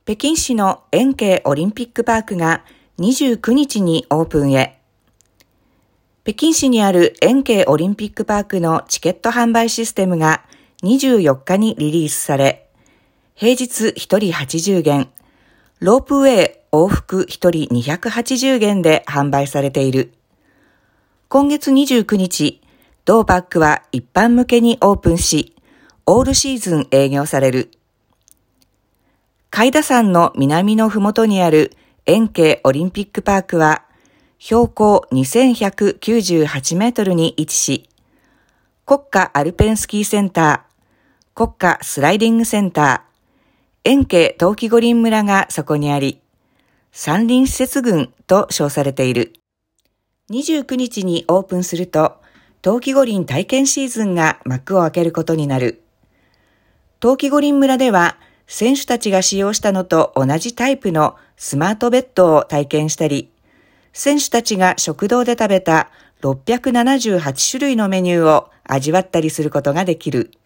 北京市の延慶オリンピックパークが29日にオープンへ。北京市にある延慶オリンピックパークのチケット販売システムが24日にリリースされ、平日1人80元、ロープウェイ往復1人280元で販売されている。今月29日、同パークは一般向けにオープンし、オールシーズン営業される。海田山の南のふもとにある延慶オリンピックパークは、標高2198メートルに位置し、国家アルペンスキーセンター、国家スライディングセンター、延慶冬季五輪村がそこにあり、山林施設群と称されている。29日にオープンすると、冬季五輪体験シーズンが幕を開けることになる。冬季五輪村では、選手たちが使用したのと同じタイプのスマートベッドを体験したり、選手たちが食堂で食べた678種類のメニューを味わったりすることができる。